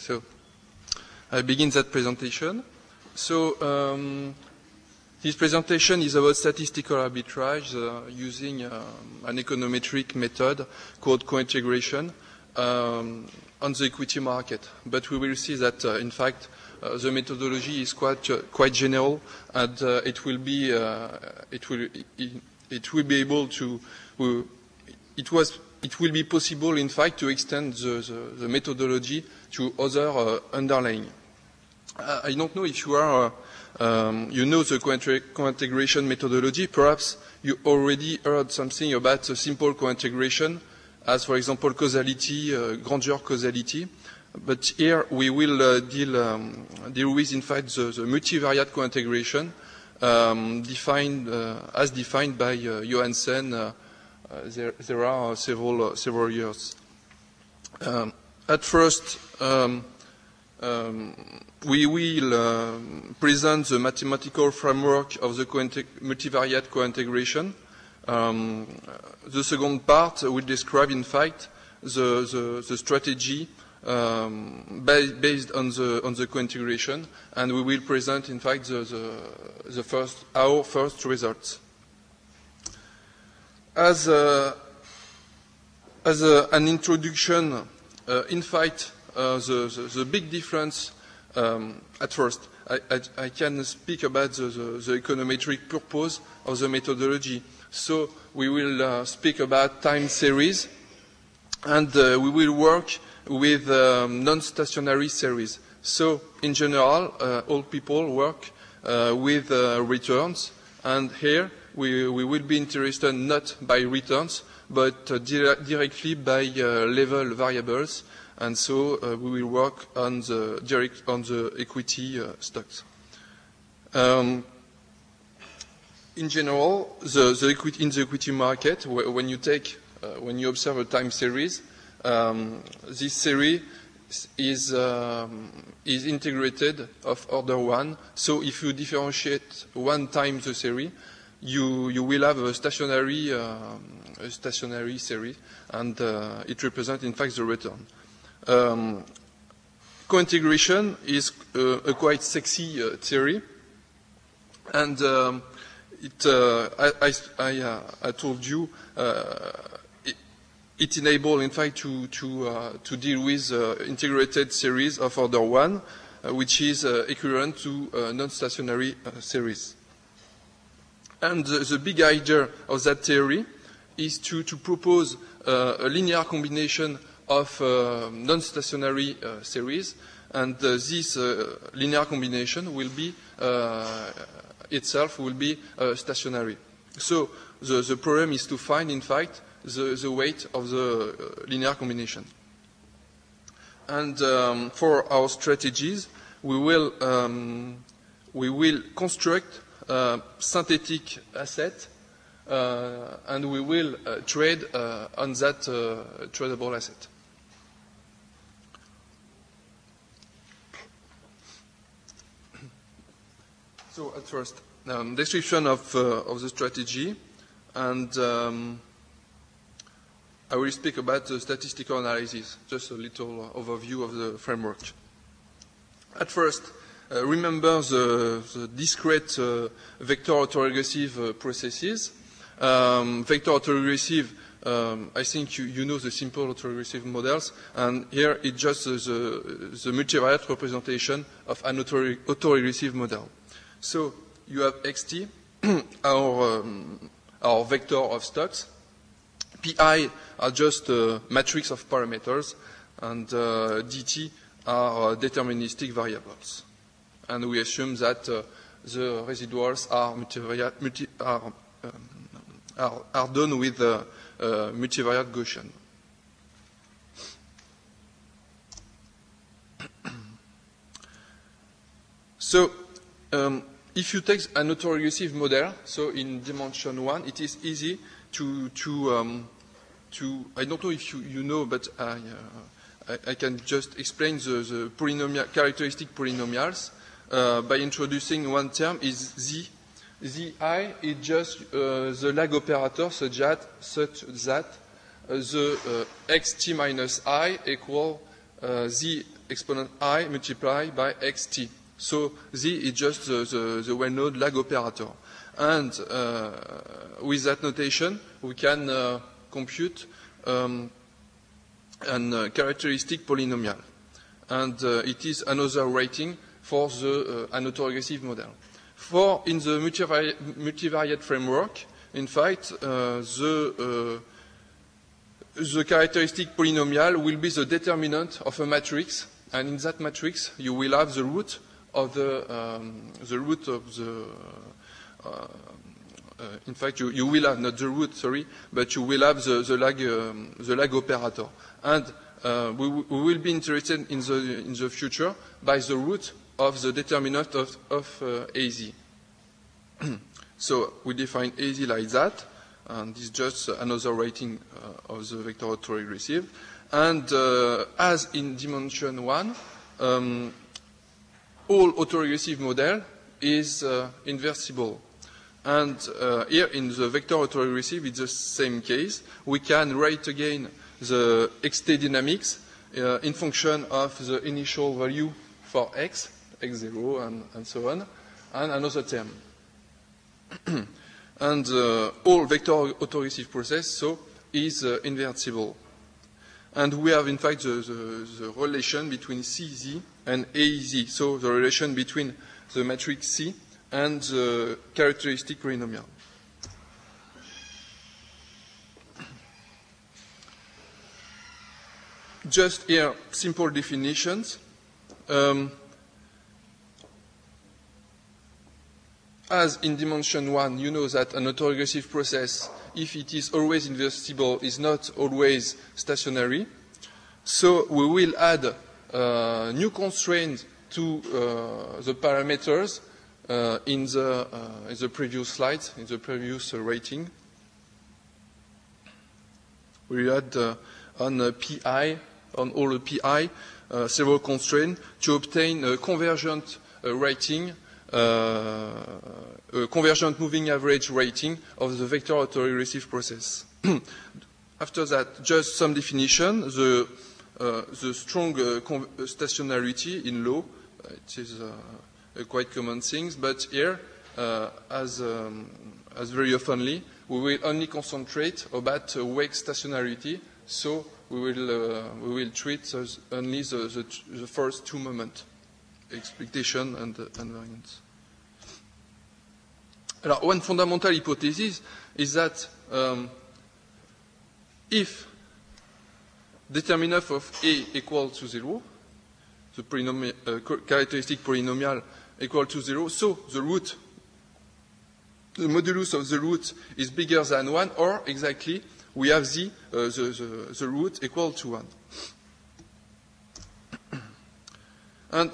So I begin that presentation. So this presentation is about statistical arbitrage using an econometric method called co-integration on the equity market. But we will see that, in fact, the methodology is quite general, and it will be able to it will be possible, in fact, to extend the methodology to other underlying. I don't know if you are you know the co-integration methodology. Perhaps you already heard something about simple co-integration, as, for example, causality, grandeur causality. But here we will deal with, in fact, the multivariate co-integration as defined by Johansen. There are several years. At first, we will present the mathematical framework of the multivariate co-integration. The second part will describe, in fact, the strategy based on the co-integration, and we will present, in fact, our first results. As an introduction, in fact, the big difference at first, I can speak about the econometric purpose of the methodology. So we will speak about time series, and we will work with non-stationary series. So in general, all people work with returns, and here we will be interested not by returns, but directly by level variables, and so we will work on the equity stocks. In general, in the equity market, when you observe a time series, this series is integrated of order 1. So if you differentiate 1 time the series, you will have a stationary series, and it represents, in fact, the return. Co-integration is a quite sexy theory, and I told you it enables, in fact, to deal with integrated series of order 1, which is equivalent to non-stationary series. And the big idea of that theory is to propose a linear combination of non-stationary series, and this linear combination will be itself will be stationary. So the problem is to find, in fact, the weight of the linear combination. And for our strategies, we will construct synthetic asset, and we will trade on that tradable asset. So at first, description of the strategy, and I will speak about the statistical analysis, just a little overview of the framework. At first, remember the discrete vector autoregressive processes. Vector autoregressive, I think you know the simple autoregressive models, and here it's just the multivariate representation of an autoregressive model. So you have xt, our vector of stocks. Pi are just a matrix of parameters, and dt are deterministic variables. And we assume that the residuals are done with multivariate Gaussian. So if you take an autoregressive model, so in dimension 1, it is easy to I don't know if you know, but I can just explain the characteristic polynomials by introducing one term is z. Zi is just the lag operator such that the xt minus I equal z exponent I multiplied by xt. So z is just the well-known lag operator. And with that notation, we can compute a characteristic polynomial. And it is another rating for the an autoregressive model. In the multivariate framework, in fact, the characteristic polynomial will be the determinant of a matrix, and in that matrix you will have the root of in fact you will have not the root, sorry, but you will have the lag operator, and we will be interested in the future by the root of the determinant of AZ. So we define AZ like that, and this is just another rating of the vector autoregressive. And as in dimension 1, all autoregressive model is inversible. And here in the vector autoregressive, it's the same case. We can write again the xt dynamics in function of the initial value for x0, and so on, and another term. And all vector autoregressive process so is invertible. And we have in fact the relation between CZ and AZ, so the relation between the matrix C and the characteristic polynomial. Just here, simple definitions. As in dimension 1, you know that an autoregressive process, if it is always inversible, is not always stationary. So we will add new constraints to the parameters in the previous slides, in the previous rating. We add on PI, on all the PI, several constraints to obtain a convergent rating, a convergent moving average rating of the vector autoregressive process. After that, just some definition. The strong stationarity in law, it is a quite common thing, but here, as very oftenly, we will only concentrate about wake stationarity, so we will treat only the first two moments, expectation and variance. Alors, one fundamental hypothesis is that if determinant of A equal to 0, the characteristic polynomial equal to 0, so the root, the modulus of the root is bigger than 1, or exactly we have the root equal to 1. And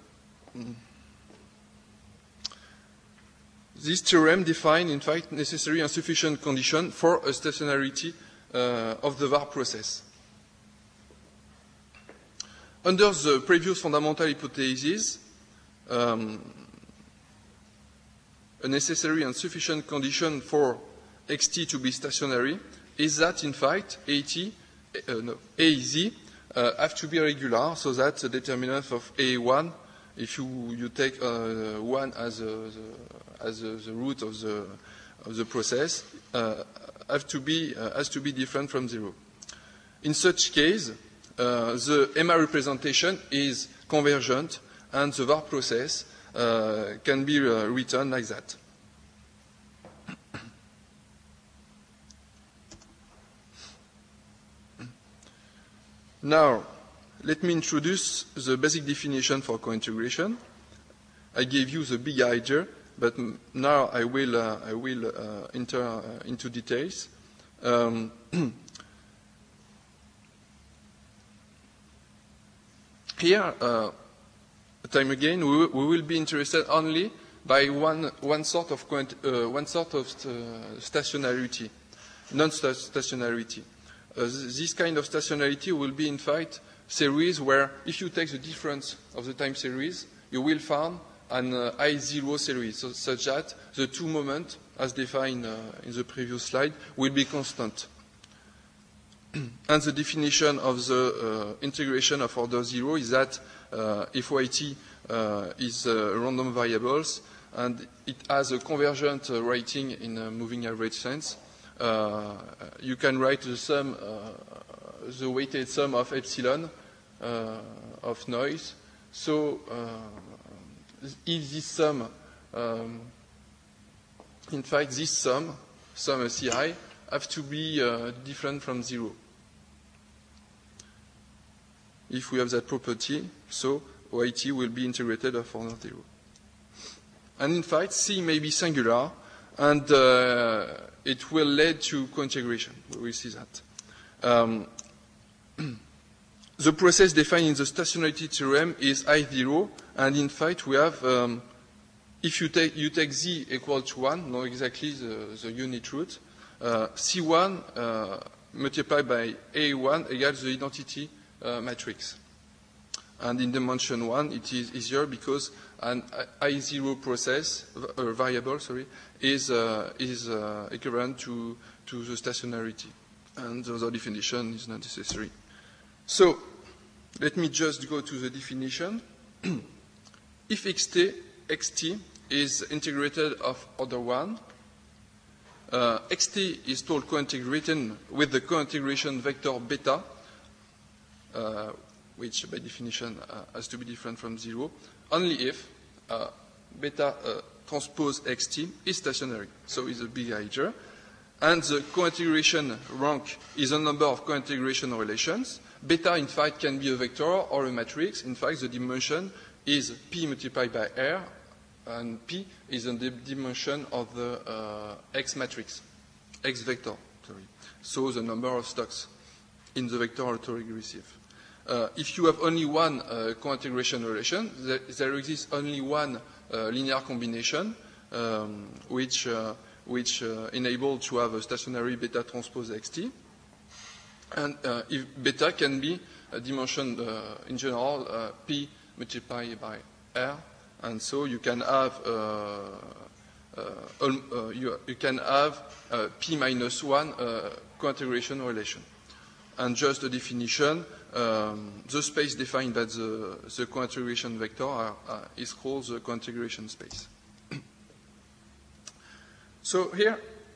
this theorem defines, in fact, necessary and sufficient condition for a stationarity of the VAR process. Under the previous fundamental hypothesis, a necessary and sufficient condition for xt to be stationary is that, in fact, AZ have to be regular, so that the determinant of A1, if you take 1 as the root of the process, has to be different from 0. In such case, the EMMA representation is convergent, and the VAR process can be written like that. Now, let me introduce the basic definition for cointegration. I gave you the big idea, but now I will enter into details. Here, time again, we will be interested only by one sort of stationarity, non-stationarity. This kind of stationarity will be, in fact, series where, if you take the difference of the time series, you will find an I0 series, so such that the two moments, as defined in the previous slide, will be constant. And the definition of the integration of order 0 is that if yt is random variables and it has a convergent rating in a moving average sense, you can write the sum, the weighted sum of epsilon of noise. So if this sum, in fact, this sum Ci, have to be different from 0. If we have that property, so yt will be integrated of order 0. And in fact, C may be singular, and it will lead to co-integration. We will see that. The process defined in the stationarity theorem is I0, and in fact, we have, if you take Z equal to 1, not exactly the unit root, C1 multiplied by A1 equals the identity matrix. And in dimension 1, it is easier because an I0 process, variable, is equivalent to the stationarity. And the other definition is not necessary. So, let me just go to the definition. If xt is integrated of order 1, xt is told co-integrated with the co-integration vector beta, which by definition has to be different from 0, only if beta transpose xt is stationary, so it's a big integer. And the co-integration rank is a number of co-integration relations. Beta, in fact, can be a vector or a matrix. In fact, the dimension is P multiplied by R, and P is the dimension of the X matrix, X vector, So the number of stocks in the vector autoregressive. If you have only one co-integration relation, there exists only one linear combination, which enable to have a stationary beta transpose xt. And if beta can be dimensioned in general P multiplied by R, and so you can have P minus 1 co-integration relation. And just the definition, the space defined by the co-integration vector is called the co-integration space. So here,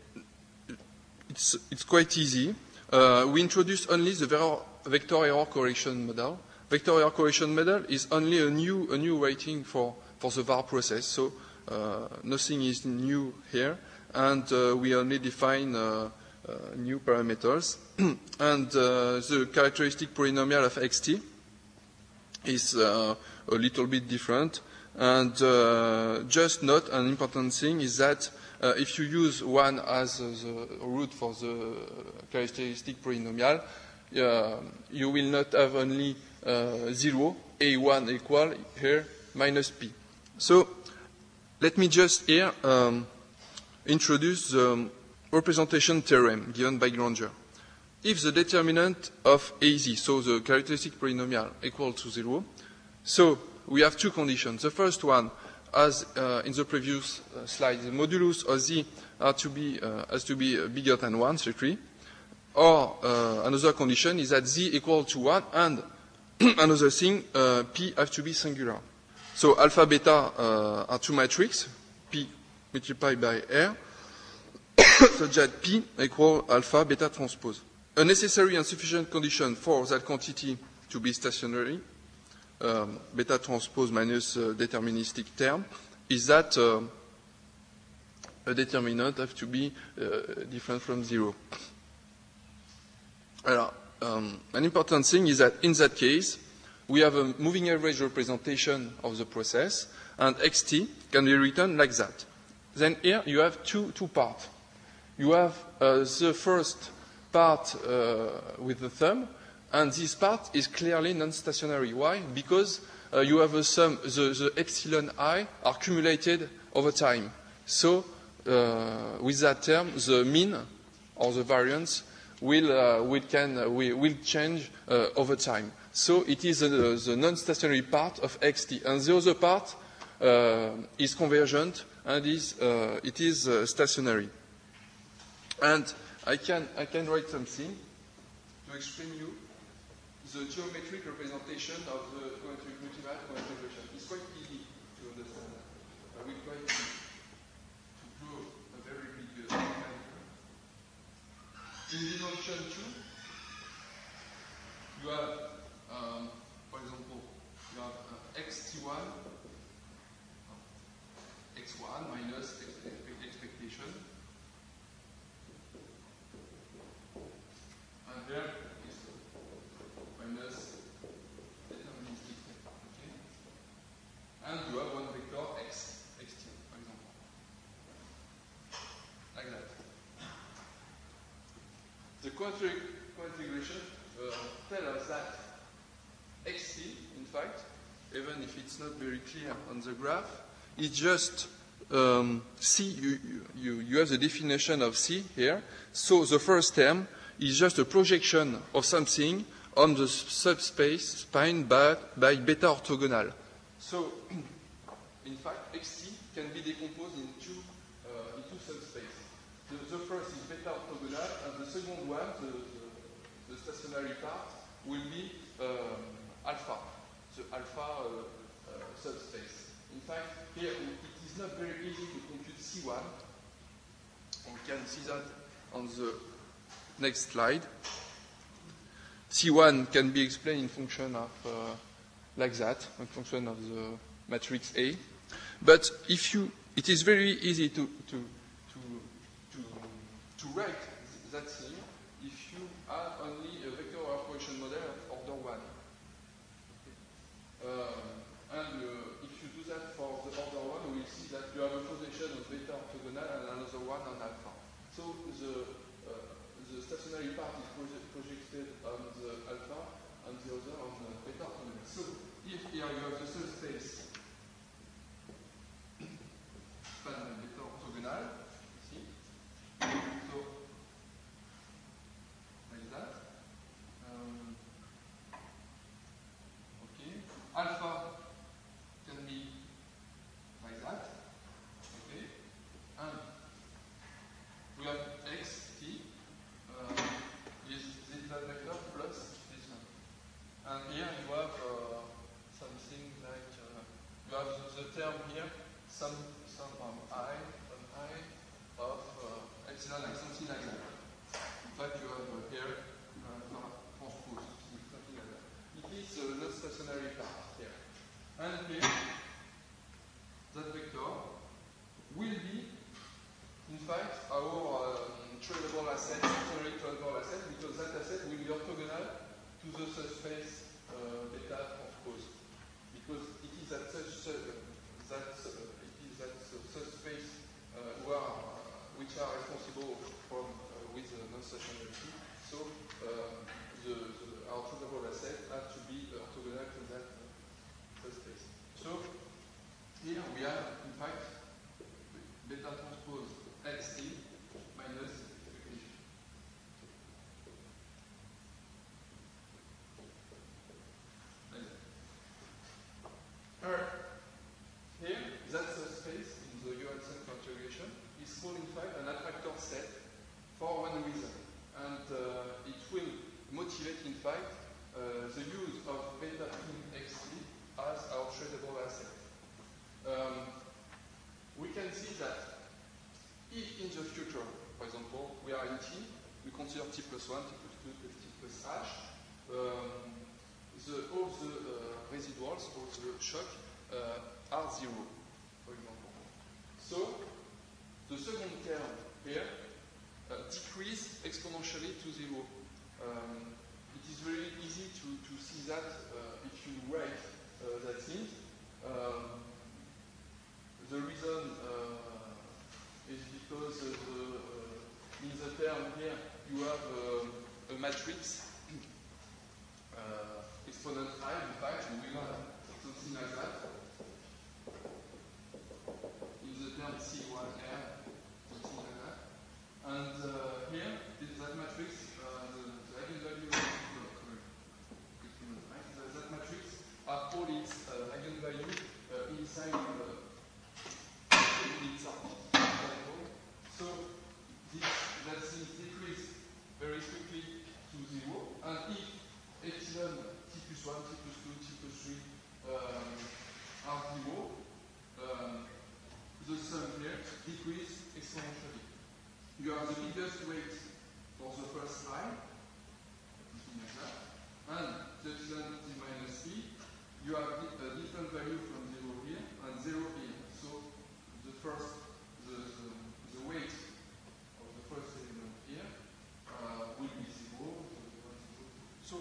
it's quite easy. We introduce only the vector error correction model. Vector error correction model is only a new rating for the var process. So nothing is new here, and we only define new parameters. And the characteristic polynomial of xt is a little bit different. And just note an important thing is that if you use 1 as the root for the characteristic polynomial, you will not have only 0, a1 equal here minus p. So let me just here introduce the representation theorem given by Granger. If the determinant of AZ, so the characteristic polynomial, equal to 0, so we have two conditions. The first one, as in the previous slide, the modulus of Z has to be bigger than 1, strictly. Or another condition is that Z equal to 1, and another thing, P have to be singular. So alpha, beta are two matrices, P multiplied by R, such that P equal alpha, beta transpose. A necessary and sufficient condition for that quantity to be stationary, beta transpose minus deterministic term, is that a determinant have to be different from 0. An important thing is that in that case, we have a moving average representation of the process, and xt can be written like that. Then here you have two parts. You have the first part with the thumb, and this part is clearly non-stationary. Why? Because you have a sum, the epsilon I are cumulated over time. So with that term, the mean or the variance will change over time. So it is the non-stationary part of xt, and the other part is convergent and it is stationary. And I can write something to explain you the geometric representation of the multival co-integration. It's quite easy to understand that. I will try to draw a very big in dimension 2, you have, for example, you have xt1, x1 minus expectation, and there is minus deterministic. Okay? And you have one vector x, xt, for example. Like that. The co-integration tells us that xt, in fact, even if it's not very clear on the graph, is just C. You have the definition of C here. So the first term is just a projection of something on the subspace spanned by beta orthogonal. So, in fact, xt can be decomposed into subspaces. The first is beta orthogonal, and the second one, the stationary part, will be alpha, the alpha subspace. In fact, here it is not very easy to compute C1. We can see that on the next slide. C1 can be explained in function of like that, in function of the matrix A. But it is very easy to write that thing if you have only a vector operation model of order 1. If you do that for the order 1, we will see that you have a projection of beta orthogonal and another one on alpha. So the stationary part is projected on the alpha and the other on the beta orthogonal. So if here you have the subspace spanned by beta orthogonal, see? So like that. Okay. Alpha can be like that. Okay. And we have x, t, is this vector plus this one. And here you have something like, you have the term here, some I of epsilon like something like that. In fact, you have here transpose, something like that. It is the non-stationary part here. And here, that vector will be, in fact, our tradable asset, stationary tradable asset, because that asset will be orthogonal to the subspace beta transpose. Because it is that subspace which are responsible from with non-stationarity. So our tradable asset has to be orthogonal to that subspace. So here we have, in fact, beta transpose xt minus expectation. Here, that subspace in the Johansson configuration is called, in fact, an attractor set for one reason. And it will motivate, in fact, the use of beta in xt as our tradable asset. We can see that if in the future, for example, we are in T, we consider T plus 1, T plus 2, T plus H, all the residuals, all the shock are 0, for example. So, the second term here decreases exponentially to 0. It is very easy to see that if you write that thing. The reason is because in the term here you have a matrix exponent I, in fact, we will have something like that. In the term C1R, something like that. And here, that matrix, the eigenvalue of that matrix are all its eigenvalues inside the so that thing decreases very quickly to to 0, and if epsilon t plus 1, t plus 2, t plus 3 are 0, the sum here decreases exponentially. You have the biggest weight for the first line, and the epsilon t minus p, you have a different value from 0 here and 0 here. So the first, the weight of the first element here will be 0. So,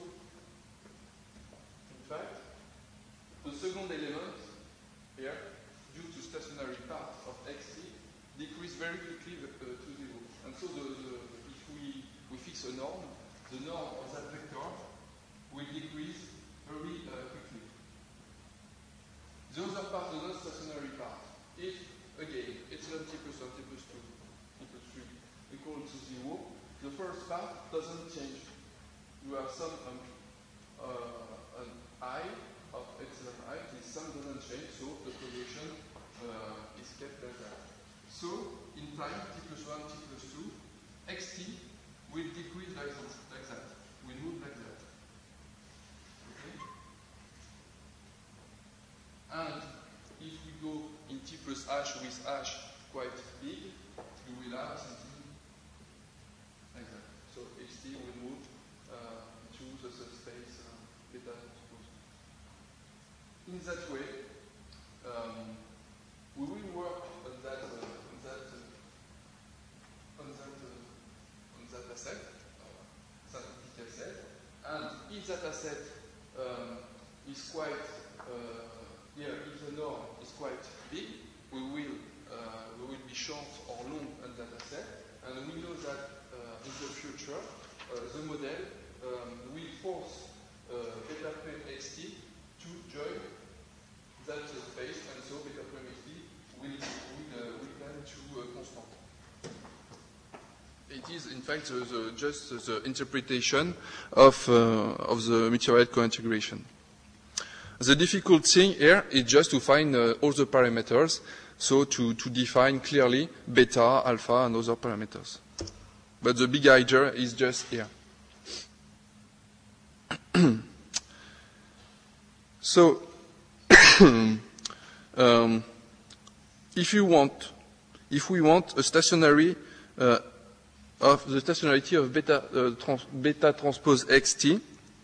in fact, the second element here, due to stationary part of xt, decrease very quickly to 0. And so if we fix a norm, the norm of that vector will decrease very quickly. The other part, the non-stationary part, if, again, epsilon t plus 1, t plus 2, t plus 3 equal to 0, the first part doesn't change. You have some an I of epsilon I, this sum doesn't change, so the projection is kept like that. So, in time, t plus 1, t plus 2, xt will decrease like that, will move like that. Okay? And if we go in t plus h with h quite big, you will have something like that. So xt will move to the subspace beta transpose. In that way, we will work on that asset, synthetic asset, and if that asset is quite if the norm is quite big, we will be short or long on that asset, and we know that in the future the model will force beta prime xt to join that space, and so beta prime xt will tend to constant. It is, in fact, just the interpretation of the meteorite cointegration. The difficult thing here is just to find all the parameters, so to define clearly beta, alpha, and other parameters. But the big idea is just here. So, if we want a stationary of the stationarity of beta transpose xt,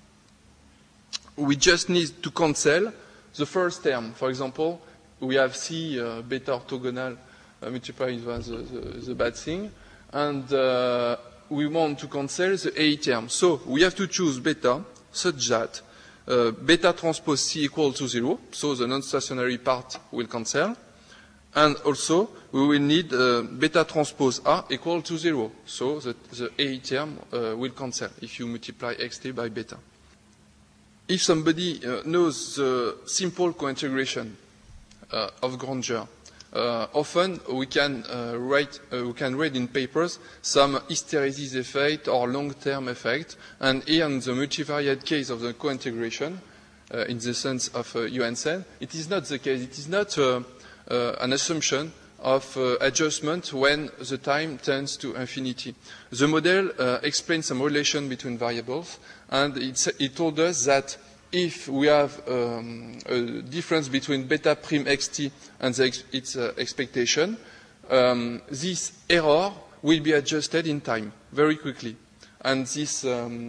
we just need to cancel the first term. For example, we have C beta orthogonal multiplied by the bad thing, and we want to cancel the A term. So we have to choose beta such that beta transpose C equal to 0, so the non-stationary part will cancel. And also, we will need beta transpose A equal to 0, so that the A term will cancel if you multiply xt by beta. If somebody knows the simple cointegration of Granger, often we can read in papers some hysteresis effect or long-term effect, and here in the multivariate case of the cointegration, in the sense of Johansen, it is not the case. It is not an assumption of adjustment when the time tends to infinity. The model explains some relation between variables, and it told us that if we have a difference between beta prime xt and its expectation, this error will be adjusted in time very quickly, and this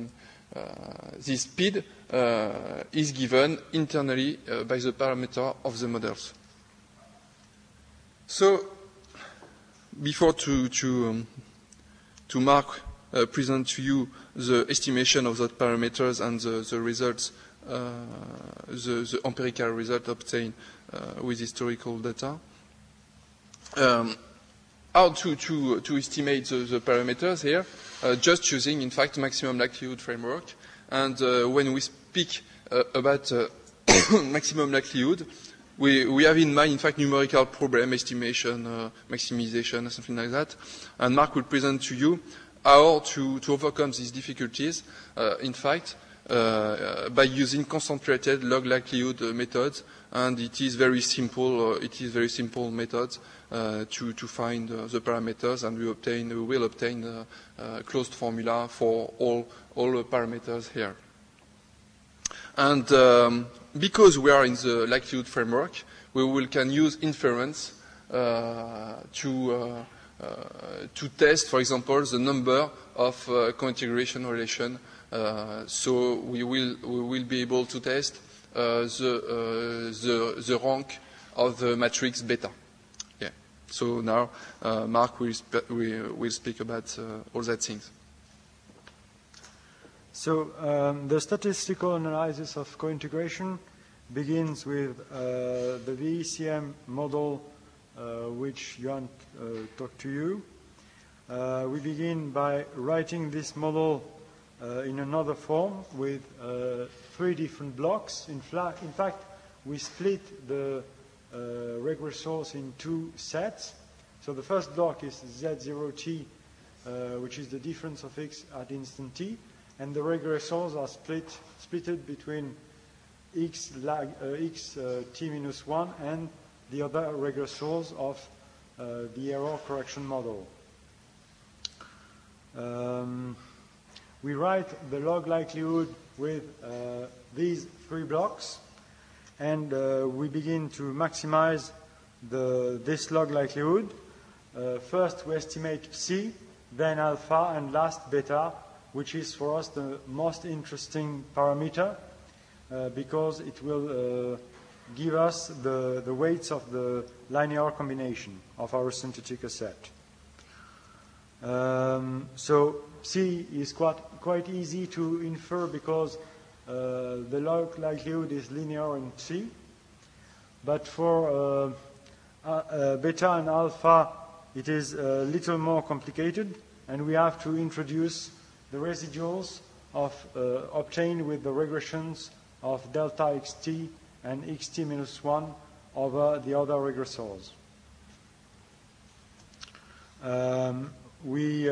speed is given internally by the parameter of the models. So, before to Mark present to you the estimation of those parameters and the results, the empirical result obtained with historical data, how to estimate the parameters here? Just using, in fact, maximum likelihood framework. And when we speak about maximum likelihood, we have in mind, in fact, numerical problem estimation, maximization, something like that. And Mark will present to you how to overcome these difficulties. In fact, by using concentrated log likelihood methods, and it is very simple. Methods to find the parameters, and we will obtain a closed formula for all the parameters here. And because we are in the likelihood framework, we can use inference to test, for example, the number of co-integration relation. So we will be able to test the rank of the matrix beta. Yeah. So now Mark will speak about all that things. So the statistical analysis of co-integration begins with the VECM model which Johan talked to you. We begin by writing this model in another form with 3 different blocks. In fact, we split the regressors in 2 sets. So the first block is Z0t, which is the difference of x at instant t, and the regressors are splitted between x t minus 1 and the other regressors of the error correction model. We write the log likelihood with these 3 blocks, and we begin to maximize this log likelihood. First we estimate psi, then alpha, and last beta, which is for us the most interesting parameter because it will give us the weights of the linear combination of our synthetic set. So psi is quite easy to infer because the log likelihood is linear in psi. But for beta and alpha, it is a little more complicated, and we have to introduce the residuals obtained with the regressions of delta xt and xt minus 1 over the other regressors. We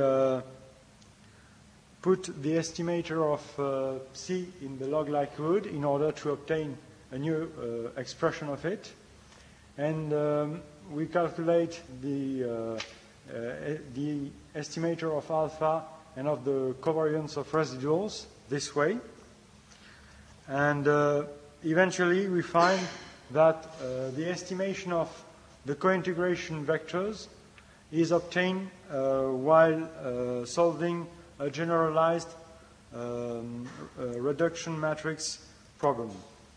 put the estimator of psi in the log likelihood in order to obtain a new expression of it. And we calculate the estimator of alpha and of the covariance of residuals this way. And eventually we find that the estimation of the co-integration vectors is obtained while solving a generalized reduction matrix problem.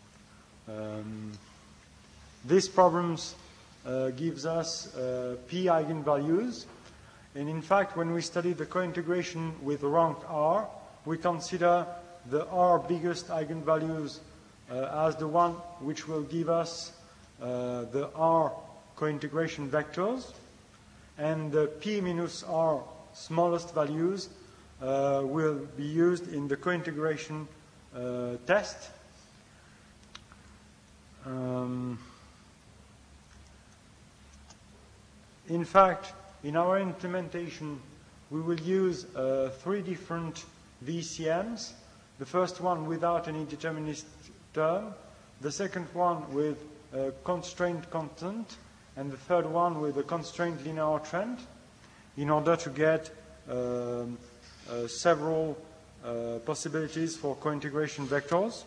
These problems gives us p eigenvalues, and in fact when we study the co-integration with rank R, we consider the R biggest eigenvalues as the one which will give us the R co-integration vectors, and the p minus R smallest values will be used in the co-integration test. In fact, in our implementation, we will use 3 different VCMs. The first one without any deterministic term, the second one with a constraint constant, and the third one with a constraint linear trend, in order to get several possibilities for co-integration vectors.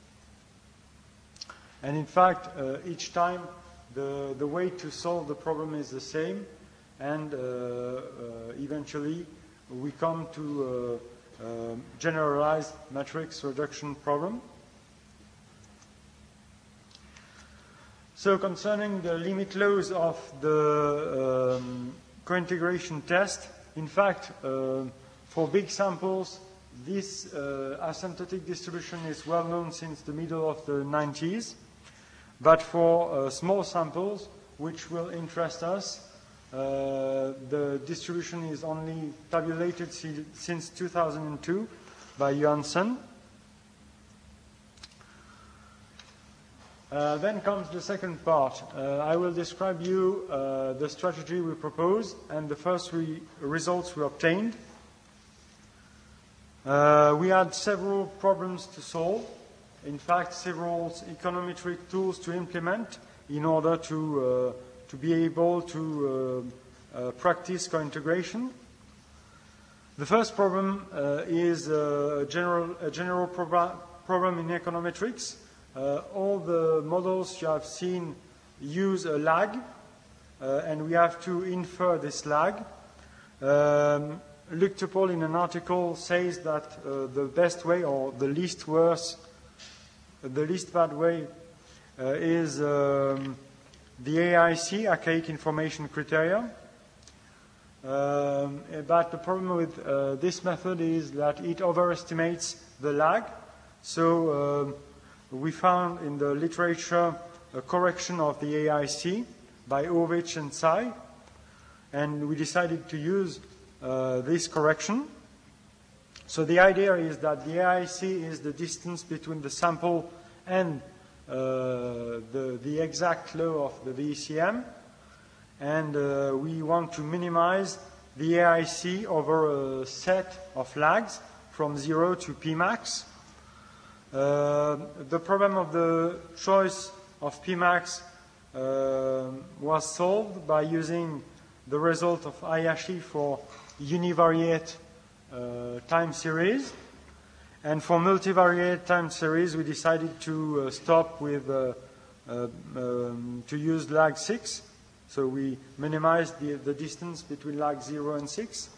And in fact, each time the way to solve the problem is the same, and eventually we come to a generalized matrix reduction problem. So concerning the limit laws of the co-integration test, in fact, for big samples, this asymptotic distribution is well known since the middle of the 90s. But for small samples, which will interest us, the distribution is only tabulated since 2002 by Johansson. Then comes the second part. I will describe you the strategy we propose and the first results we obtained. We had several problems to solve. In fact, several econometric tools to implement in order to be able to practice co-integration. The first problem is a general problem in econometrics. All the models you have seen use a lag, and we have to infer this lag. Luc Tupol in an article says that the best way, or the least bad way, is the AIC, Archaic Information Criteria. But the problem with this method is that it overestimates the lag. So we found in the literature a correction of the AIC by Ovich and Tsai, and we decided to use this correction. So the idea is that the AIC is the distance between the sample and the exact low of the VECM, and we want to minimize the AIC over a set of lags from 0 to Pmax. The problem of the choice of Pmax was solved by using the result of Hayashi for univariate time series. And for multivariate time series, we decided to stop with to use lag 6. So we minimized the distance between lag 0 and 6.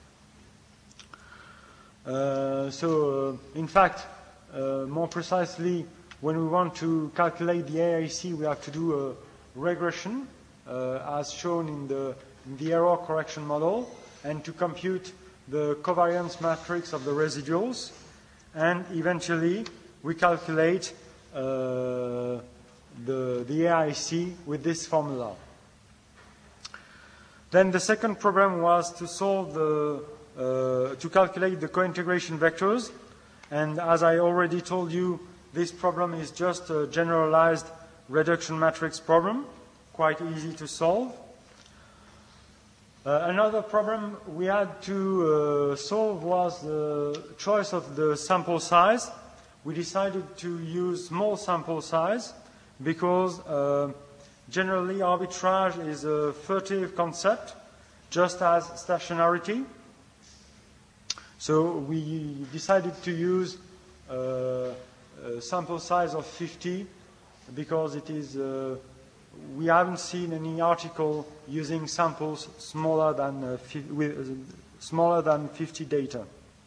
In fact, more precisely, when we want to calculate the AIC, we have to do a regression, as shown in the error correction model, and to compute the covariance matrix of the residuals. And eventually, we calculate the AIC with this formula. Then the second problem was to solve to calculate the co-integration vectors. And as I already told you, this problem is just a generalized reduction matrix problem, quite easy to solve. Another problem we had to solve was the choice of the sample size. We decided to use small sample size because generally arbitrage is a furtive concept, just as stationarity. So we decided to use a sample size of 50 because it is we haven't seen any article using samples smaller than 50 data.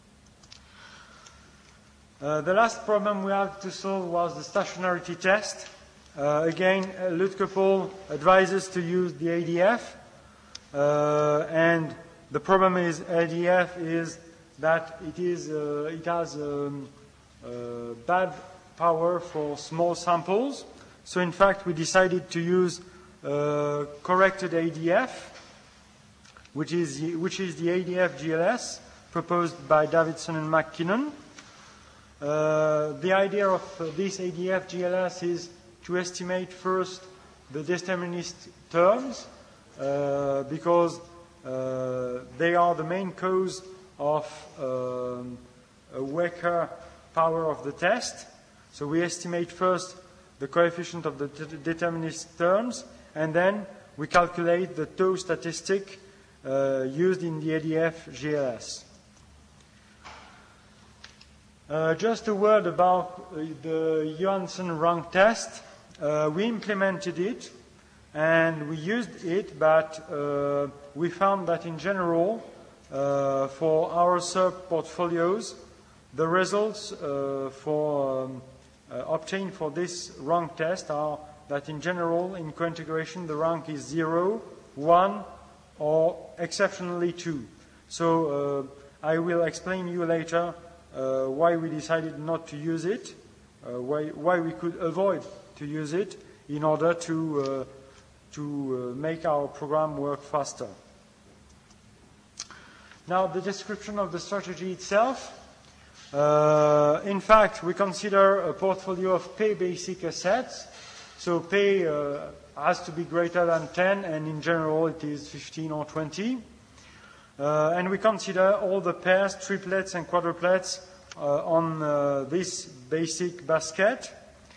The last problem we had to solve was the stationarity test. Again, Luc Tupol advises to use the ADF, and the problem is ADF is that it has bad power for small samples. So in fact, we decided to use corrected ADF, which is the ADF GLS proposed by Davidson and McKinnon. The idea of this ADF GLS is to estimate first the determinist terms because they are the main cause of a weaker power of the test. So we estimate first the coefficient of the determinist terms, and then we calculate the tau statistic used in the ADF GLS. Just a word about the Johansen rank test. We implemented it and we used it, but we found that in general, for our sub-portfolios, the results obtained for this rank test are that in general, in co-integration, the rank is 0, 1, or exceptionally 2. So I will explain you later why we decided not to use it, why we could avoid to use it in order to make our program work faster. Now, the description of the strategy itself. In fact, we consider a portfolio of P basic assets. So P has to be greater than 10, and in general it is 15 or 20. And we consider all the pairs, triplets, and quadruplets on this basic basket.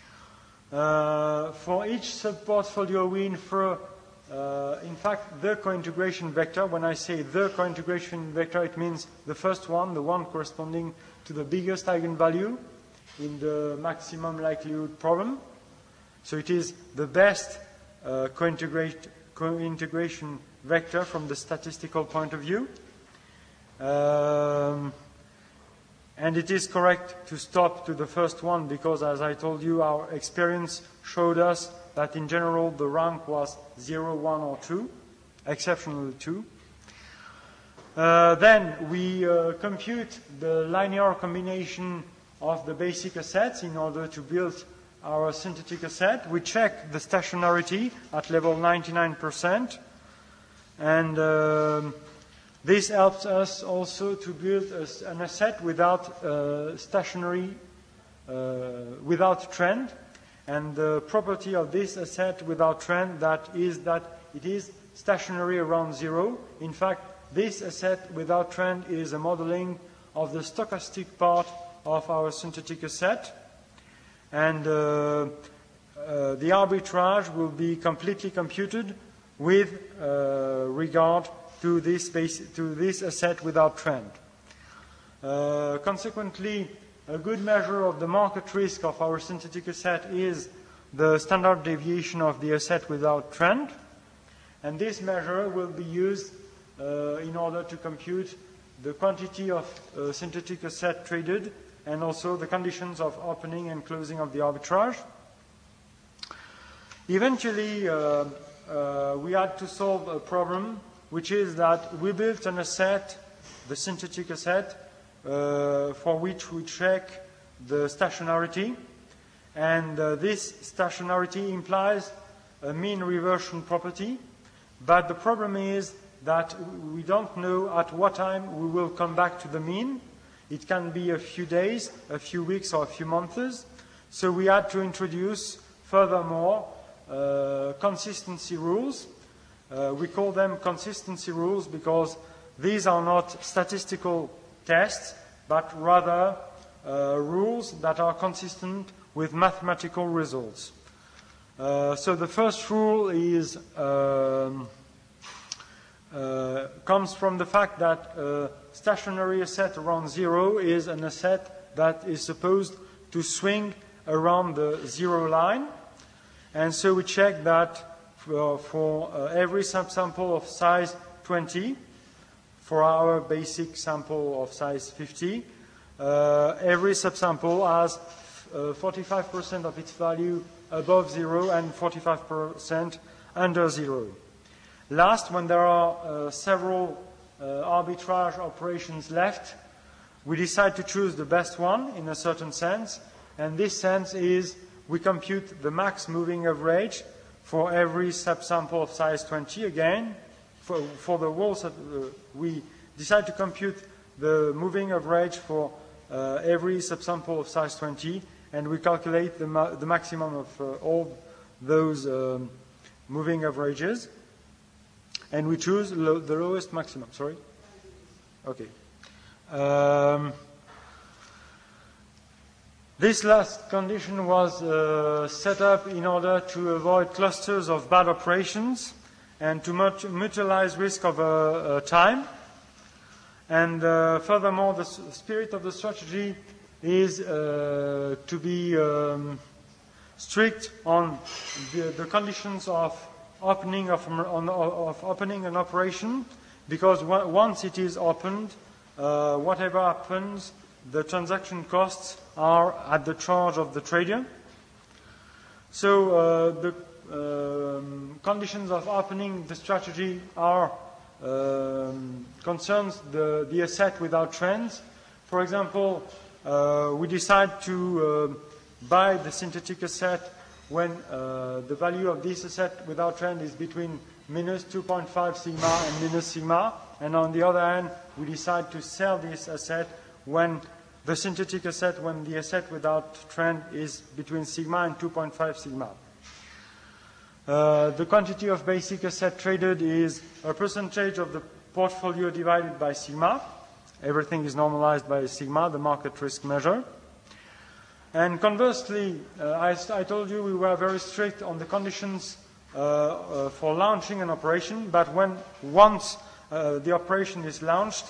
For each sub-portfolio, we infer, in fact, the co-integration vector. When I say the co-integration vector, it means the first one, the one corresponding to the biggest eigenvalue in the maximum likelihood problem. So it is the best co-integration vector from the statistical point of view. And it is correct to stop to the first one because, as I told you, our experience showed us that in general the rank was 0, 1, or 2, exceptionally 2. Then we compute the linear combination of the basic assets in order to build our synthetic asset. We check the stationarity at level 99%. And this helps us also to build an asset without without trend. And the property of this asset without trend is that it is stationary around 0. In fact, this asset without trend is a modeling of the stochastic part of our synthetic asset. And the arbitrage will be completely computed with regard to this asset without trend. Consequently, a good measure of the market risk of our synthetic asset is the standard deviation of the asset without trend. And this measure will be used in order to compute the quantity of synthetic asset traded and also the conditions of opening and closing of the arbitrage. Eventually, we had to solve a problem, which is that we built an asset, the synthetic asset, for which we check the stationarity. And this stationarity implies a mean reversion property. But the problem is that we don't know at what time we will come back to the mean. It can be a few days, a few weeks, or a few months. So we had to introduce, furthermore, consistency rules. We call them consistency rules because these are not statistical tests, but rather rules that are consistent with mathematical results. So the first rule is comes from the fact that stationary asset around 0 is an asset that is supposed to swing around the 0 line. And so we check that for every subsample of size 20, for our basic sample of size 50, every subsample has 45% of its value above 0 and 45% under 0. Last, when there are several arbitrage operations left, we decide to choose the best one in a certain sense, and this sense is we compute the max moving average for every subsample of size 20 again. For the whole we decide to compute the moving average for every subsample of size 20, and we calculate the maximum of all those moving averages. And we choose the lowest maximum. Sorry? Okay. This last condition was set up in order to avoid clusters of bad operations and to mutualize risk over time. And furthermore, the spirit of the strategy is to be strict on the conditions of opening of opening an operation, because once it is opened, whatever happens, the transaction costs are at the charge of the trader. So the conditions of opening the strategy are concerns the asset without trends. For example, we decide to buy the synthetic asset when the value of this asset without trend is between minus 2.5 sigma and minus sigma. And on the other hand, we decide to sell this asset when the synthetic asset, when the asset without trend is between sigma and 2.5 sigma. The quantity of basic asset traded is a percentage of the portfolio divided by sigma. Everything is normalized by sigma, the market risk measure. And conversely, I told you we were very strict on the conditions for launching an operation, but once the operation is launched,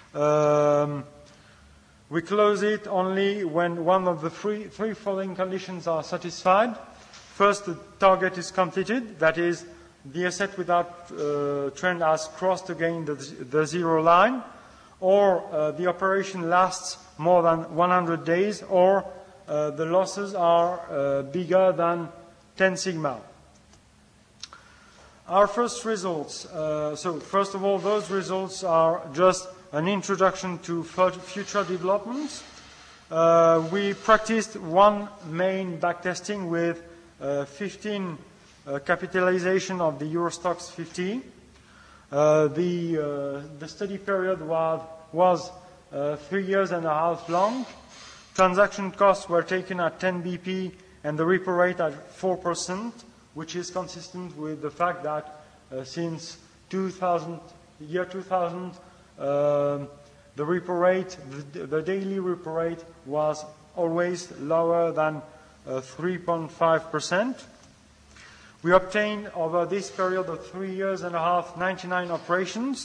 we close it only when one of the three following conditions are satisfied. First, the target is completed, that is, the asset without trend has crossed again the zero line, or the operation lasts more than 100 days, or the losses are bigger than 10 sigma. Our first results, so first of all, those results are just an introduction to future developments. We practiced one main backtesting with 15 capitalization of the Euro Stoxx 50. The study period was 3 years and a half long. Transaction costs were taken at 10 BP and the repo rate at 4%, which is consistent with the fact that since 2000, the repo rate, the daily repo rate was always lower than 3.5%. We obtained over this period of 3 years and a half 99 operations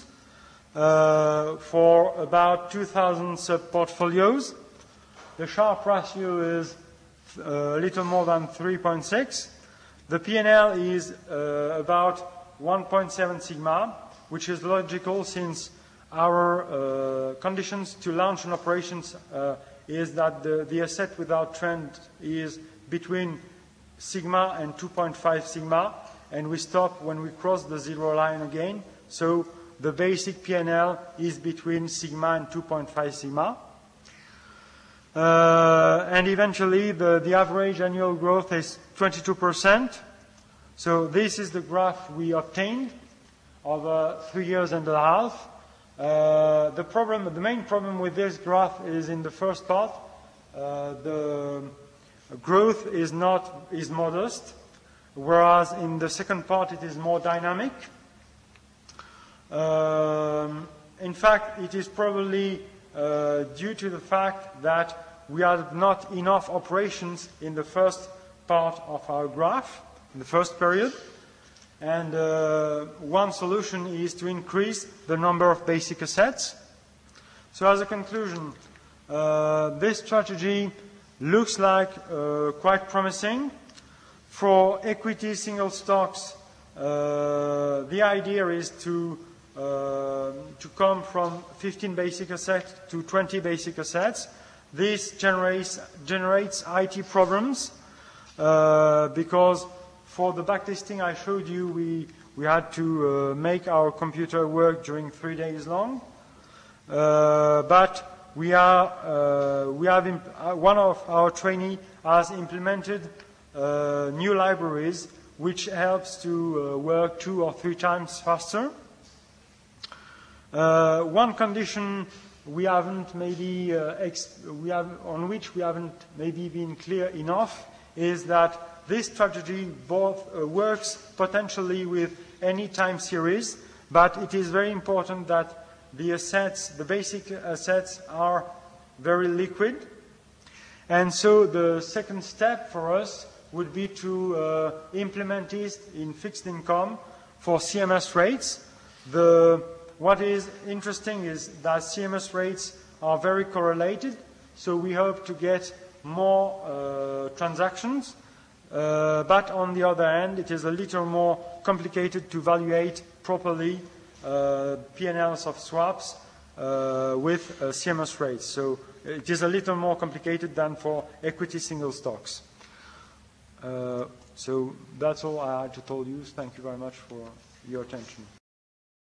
for about 2,000 sub-portfolios. The Sharpe ratio is a little more than 3.6. The P&L is about 1.7 sigma, which is logical since our conditions to launch an operation is that the asset without trend is between sigma and 2.5 sigma, and we stop when we cross the zero line again. So the basic P&L is between sigma and 2.5 sigma. And eventually, the average annual growth is 22%. So this is the graph we obtained over 3 years and a half. The main problem with this graph is in the first part. The growth is modest, whereas in the second part it is more dynamic. In fact, it is probably due to the fact that we had not enough operations in the first part of our graph, in the first period. And one solution is to increase the number of basic assets. So as a conclusion, this strategy looks like quite promising. For equity single stocks, the idea is to come from 15 basic assets to 20 basic assets. This generates IT problems because for the backtesting I showed you, we had to make our computer work during 3 days long. But one of our trainees has implemented new libraries which helps to work 2 or 3 times faster. One condition on which we haven't maybe been clear enough is that this strategy both works potentially with any time series, but it is very important that the assets, the basic assets, are very liquid. And so the second step for us would be to implement this in fixed income for CMS rates. What is interesting is that CMS rates are very correlated, so we hope to get more transactions. But on the other hand, it is a little more complicated to evaluate properly P&Ls of swaps with CMS rates. So it is a little more complicated than for equity single stocks. So that's all I had to tell you. Thank you very much for your attention.